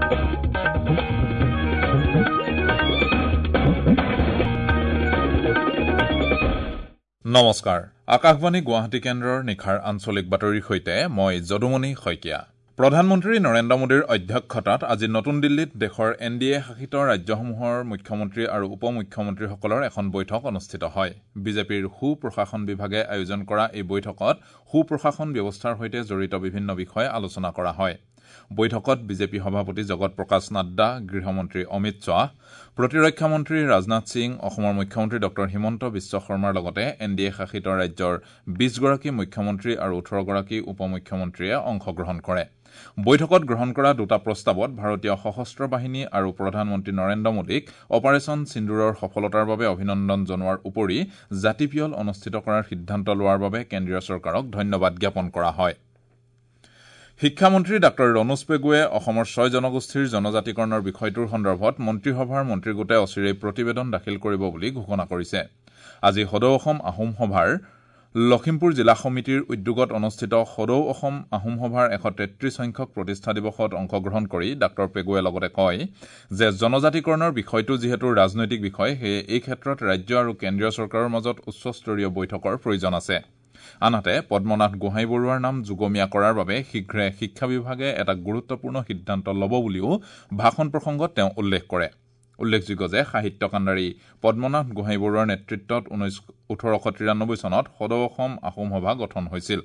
নমস্কাৰ আকাশবাণী গুৱাহাটী কেন্দ্ৰৰ নিখাৰ আঞ্চলিক বাতৰিৰ সৈতে মই যদুমণি শইকীয়া প্ৰধানমন্ত্ৰী নৰেন্দ্ৰ মোদীৰ অধ্যক্ষতাত আজি নতুন দিল্লীত দেশৰ এনডিএ শাসিত ৰাজ্যসমূহৰ মুখ্যমন্ত্ৰী আৰু উপ মুখ্যমন্ত্ৰীসকলৰ এখন বৈঠক অনুষ্ঠিত হয় বিজেপিৰ সুপ্ৰশাসন বিভাগে আয়োজন কৰা এই বৈঠকত সুপ্ৰশাসন ব্যৱস্থাৰ সৈতে জড়িত বিভিন্ন বিষয় আলোচনা কৰা হয় বৈঠকত বিজেপি সভাপতি জগত প্ৰকাশ নাড্ডা গৃহমন্ত্ৰী অমিত শাহ প্ৰতিৰক্ষা মন্ত্ৰী ৰাজনাথ সিং অসমৰ মুখ্যমন্ত্ৰী ডক্টৰ হিমন্ত বিশ্ব শৰ্মাৰ লগতে এনডিএ শাসিত ৰাজ্যৰ ২০ গৰাকী মুখ্যমন্ত্ৰী আৰু ১৮ গৰাকী উপ মুখ্যমন্ত্ৰীয়ে অংশগ্ৰহণ কৰে বৈঠকত গ্ৰহণ কৰা দুটা প্ৰস্তাৱত ভাৰতীয় সশস্ত্ৰ বাহিনী আৰু প্ৰধানমন্ত্ৰী নৰেন্দ্ৰ মোদীক অপাৰেচন সিন্দুৰৰ সফলতাৰ বাবে অভিনন্দন জনোৱাৰ উপৰি জাতিপিয়ল অনুষ্ঠিত কৰাৰ সিদ্ধান্ত লোৱাৰ বাবে কেন্দ্ৰীয় চৰকাৰক ধন্যবাদ জ্ঞাপন কৰা হয় শিক্ষামন্ত্ৰী ডাঃ ৰণোজ পেগুৱে অসমৰ ৬ জনগোষ্ঠীৰ জনজাতিকৰণৰ বিষয়টোৰ সন্দৰ্ভত মন্ত্ৰীসভাৰ মন্ত্ৰীগোটে অচিৰেই প্ৰতিবেদন দাখিল কৰিব বুলি ঘোষণা কৰিছে আজি সদৌ অসম আহোম সভাৰ লখিমপুৰ জিলা সমিতিৰ উদ্যোগত অনুষ্ঠিত সদৌ অসম আহোম সভাৰ ১৩৩ সংখ্যক প্ৰতিষ্ঠা দিৱসত অংশগ্ৰহণ কৰি ডাঃ পেগুৱে লগতে কয় যে জনজাতিকৰণৰ বিষয়টো যিহেতু ৰাজনৈতিক বিষয় সেয়ে এই ক্ষেত্ৰত ৰাজ্য আৰু কেন্দ্ৰীয় চৰকাৰৰ মাজত উচ্চস্তৰীয় বৈঠকৰ প্ৰয়োজন আছে আনহাতে পদ্মনাথ গোহাঁই বৰুৱাৰ নাম যুগমীয়া কৰাৰ বাবে শীঘ্ৰে শিক্ষা বিভাগে এটা গুৰুত্বপূৰ্ণ সিদ্ধান্ত ল'ব বুলিও ভাষণ প্ৰসংগত তেওঁ উল্লেখ কৰে উল্লেখযোগ্য যে সাহিত্য কাণ্ডাৰী পদ্মনাথ গোহাঁই বৰুৱাৰ নেতৃত্বত ১৮৯৩ চনত সদৌ অসম আহোম সভা গঠন হৈছিল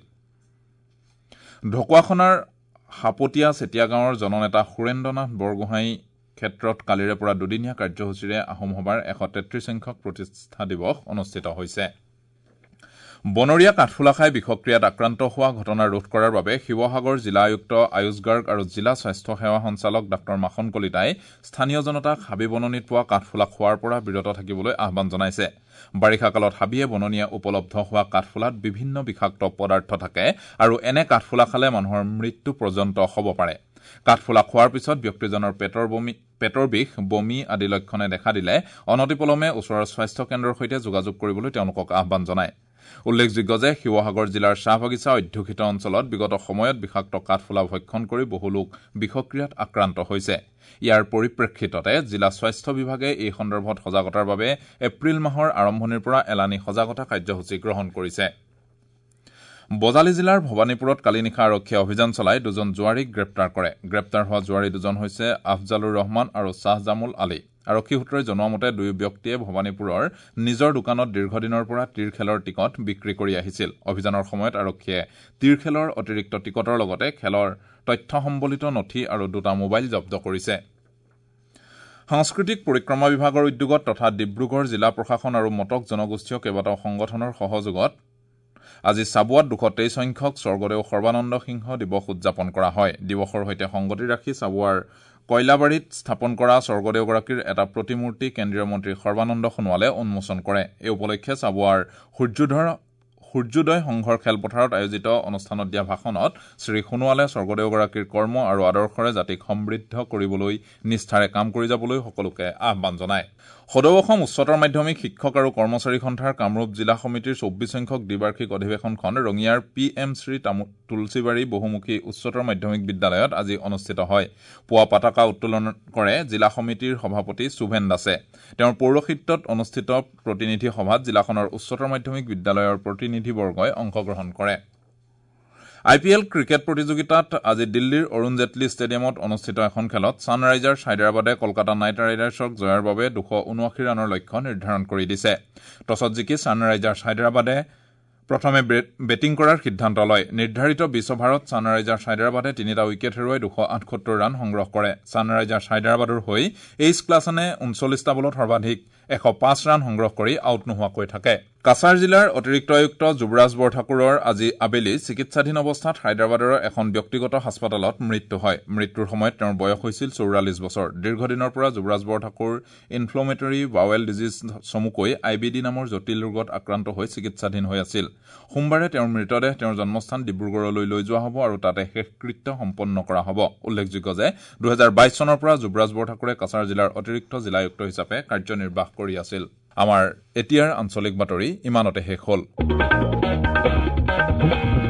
ঢকুৱাখনাৰ হাপতীয়া চেতিয়া গাঁৱৰ জননেতা সুৰেন্দ্ৰনাথ বৰগোহাঁই ক্ষেত্ৰত কালিৰে পৰা দুদিনীয়া কাৰ্যসূচীৰে আহোম সভাৰ ১৩৩ সংখ্যক প্ৰতিষ্ঠা দিৱস অনুষ্ঠিত হৈছে বনৰীয়া কাঠফুলা খাই বিষক্ৰিয়াত আক্ৰান্ত হোৱা ঘটনা ৰোধ কৰাৰ বাবে শিৱসাগৰ জিলা আয়ুক্ত আয়ুষ গাৰ্গ আৰু জিলা স্বাস্থ্য সেৱা সঞ্চালক ডাঃ মাখন কলিতাই স্থানীয় জনতাক হাবি বননিত পোৱা কাঠফুলা খোৱাৰ পৰা বিৰত থাকিবলৈ আহ্বান জনাইছে বাৰিষা কালত হাবিয়ে বননিয়ে উপলব্ধ হোৱা কাঠফুলাত বিভিন্ন বিষাক্ত পদাৰ্থ থাকে আৰু এনে কাঠফুলা খালে মানুহৰ মৃত্যু পৰ্যন্ত হ'ব পাৰে কাঠফুলা খোৱাৰ পিছত ব্যক্তিজনৰ পেটৰ বিষ বমি আদি লক্ষণে দেখা দিলে অনতিপলমে ওচৰৰ স্বাস্থ্য কেন্দ্ৰৰ সৈতে যোগাযোগ কৰিবলৈ তেওঁলোকক আহ্বান জনায় উল্লেখযোগ্য যে শিৱসাগৰ জিলাৰ চাহবাগিচা অধ্যুষিত অঞ্চলত বিগত সময়ত বিষাক্ত কাঠফুলা ভক্ষণ কৰি বহু লোক বিষক্ৰিয়াত আক্ৰান্ত হৈছে ইয়াৰ পৰিপ্ৰেক্ষিততে জিলা স্বাস্থ্য বিভাগে এই সন্দৰ্ভত সজাগতাৰ বাবে এপ্ৰিল মাহৰ আৰম্ভণিৰ পৰা এলানি সজাগতা কাৰ্যসূচী গ্ৰহণ কৰিছে বজালী জিলাৰ ভৱানীপুৰত কালি নিশা আৰক্ষীয়ে অভিযান চলাই দুজন জুৱাৰীক গ্ৰেপ্তাৰ কৰে গ্ৰেপ্তাৰ হোৱা জুৱাৰী দুজন হৈছে আফজালুৰ ৰহমান আৰু শ্বাহজামুল আলী আৰক্ষী সূত্ৰই জনোৱা মতে দুয়ো ব্যক্তিয়ে ভৱানীপুৰৰ নিজৰ দোকানত দীৰ্ঘদিনৰ পৰা তীৰ খেলৰ টিকট বিক্ৰী কৰি আহিছিল অভিযানৰ সময়ত আৰক্ষীয়ে তীৰ খেলৰ অতিৰিক্ত টিকটৰ লগতে খেলৰ তথ্য সম্বলিত নথি আৰু দুটা মোবাইল জব্দ কৰিছে সাংস্কৃতিক পৰিক্ৰমা বিভাগৰ উদ্যোগত তথা ডিব্ৰুগড় জিলা প্ৰশাসন আৰু মটক জনগোষ্ঠীয় কেইবাটাও সংগঠনৰ সহযোগত আজি চাবুৱাত ২২৩ সংখ্যক স্বৰ্গদেউ সৰ্বানন্দ সিংহ দিৱস উদযাপন কৰা হয় দিৱসৰ সৈতে সংগতি ৰাখি চাবুৱাৰ কয়লাবাৰীত স্থাপন কৰা স্বৰ্গদেউগৰাকীৰ এটা প্ৰতিমূৰ্তি কেন্দ্ৰীয় মন্ত্ৰী সৰ্বানন্দ সোণোৱালে উন্মোচন কৰে এই উপলক্ষে চাবুৱাৰ সূৰ্যোদয় সংঘৰ খেলপথাৰত আয়োজিত অনুষ্ঠানত দিয়া ভাষণত শ্ৰী সোণোৱালে স্বৰ্গদেউগৰাকীৰ কৰ্ম আৰু আদৰ্শৰে জাতিক সমৃদ্ধ কৰিবলৈ নিষ্ঠাৰে কাম কৰি যাবলৈ সকলোকে আহ্বান জনায় সদৌ অসম উচ্চতৰ মাধ্যমিক শিক্ষক আৰু কৰ্মচাৰী সন্থাৰ কামৰূপ জিলা সমিতিৰ ২৪ সংখ্যক দ্বিবাৰ্ষিক অধিৱেশনখন ৰঙিয়াৰ PM শ্ৰী তুলসীবাৰী বহুমুখী উচ্চতৰ মাধ্যমিক বিদ্যালয়ত আজি অনুষ্ঠিত হয় পুৱা পতাকা উত্তোলন কৰে জিলা সমিতিৰ সভাপতি সুভেন দাসে তেওঁৰ পৌৰহিত্যত অনুষ্ঠিত প্ৰতিনিধি সভাত জিলাখনৰ উচ্চতৰ মাধ্যমিক বিদ্যালয়ৰ প্ৰতিনিধিবৰ্গই অংশগ্ৰহণ কৰে IPL ক্ৰিকেট প্ৰতিযোগিতাত আজি দিল্লীৰ অৰুণ জেটলী ষ্টেডিয়ামত অনুষ্ঠিত এখন খেলত ছানৰাইজাৰ্ছ হায়দৰাবাদে কলকাতা নাইট ৰাইডাৰ্ছক জয়ৰ বাবে ২৭৯ ৰানৰ লক্ষ্য নিৰ্ধাৰণ কৰি দিছে টছত জিকি ছানৰাইজাৰ্ছ হায়দৰাবাদে প্ৰথমে বেটিং কৰাৰ সিদ্ধান্ত লয় নিৰ্ধাৰিত ২০ অভাৰত ছানৰাইজাৰ্ছ হায়দৰাবাদে ৩টা উইকেট হেৰুৱাই ২৭৮ ৰান সংগ্ৰহ কৰে ছানৰাইজাৰ্ছ হায়দৰাবাদৰ হৈ এইচ ক্লাছনে ৩৯টা বলত সৰ্বাধিক ১০৫ ৰান সংগ্ৰহ কৰি আউট নোহোৱাকৈ থাকে কাছাৰ জিলাৰ অতিৰিক্ত আয়ুক্ত যুৱৰাজ বৰঠাকুৰৰ আজি আবেলি চিকিৎসাধীন অৱস্থাত হায়দৰাবাদৰ এখন ব্যক্তিগত হাস্পতালত মৃত্যু হয় মৃত্যুৰ সময়ত তেওঁৰ বয়স হৈছিল ৪৪ বছৰ দীৰ্ঘদিনৰ পৰা Yuvraj Borthakur inflammatory bowel disease চমুকৈ IBD নামৰ জটিল ৰোগত আক্ৰান্ত হৈ চিকিৎসাধীন হৈ আছিল সোমবাৰে তেওঁৰ মৃতদেহ তেওঁৰ জন্মস্থান ডিব্ৰুগড়লৈ লৈ যোৱা হ'ব আৰু তাতে শেষকৃত্য সম্পন্ন কৰা হ'ব উল্লেখযোগ্য যে ২০২২ চনৰ পৰা যুৱৰাজ বৰঠাকুৰে কাছাৰ জিলাৰ অতিৰিক্ত জিলা আয়ুক্ত হিচাপে কাৰ্যনিৰ্বাহ কৰি আছিল আমাৰ এতিয়াৰ আঞ্চলিক বাতৰি ইমানতে শেষ হ'ল